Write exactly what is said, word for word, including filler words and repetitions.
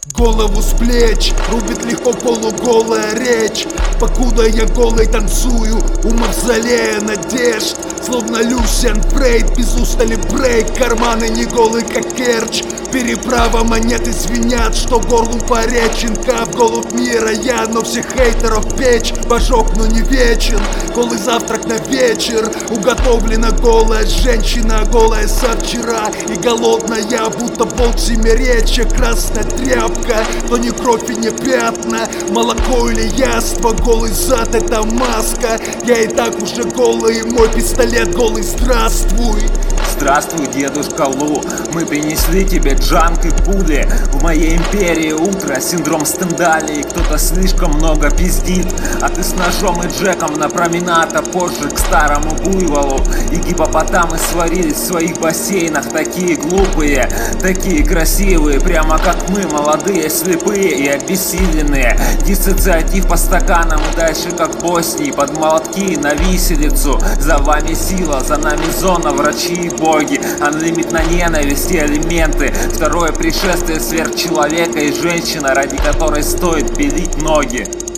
Голову с плеч рубит легко полуголая речь. Покуда я голый танцую у мавзолея надежд, словно Люсиан Фрейд, без устали брейк. Карманы не голы, как Керчь. Переправа монеты звенят, что горлу пореченка. В голубь мира я, но всех хейтеров печь. Божок, но не вечен, голый завтрак на вечер. Уготовлена голая женщина, голая со вчера. И голодная, будто волк семиречья. Красная тряпка, то не кровь и не пятна. Молоко или яство, голый зад это маска. Я и так уже голый, мой пистолет голый, здравствуй. Здравствуй, дедушка Лу, мы принесли тебе джанк и пули. В моей империи утро, синдром Стендали. Кто-то слишком много пиздит, а ты с ножом и Джеком на променад, а позже к старому буйволу. И гипопотамы сварились в своих бассейнах, такие глупые, такие красивые, прямо как мы, молодые, слепые и обессиленные. Диссоциатив по стаканам и дальше как в Боснии, под молотки на виселицу. За вами сила, за нами зона, врачи и боги, анлимит на ненависть и элементы. Второе пришествие сверхчеловека и женщина, ради которой стоит пилить ноги.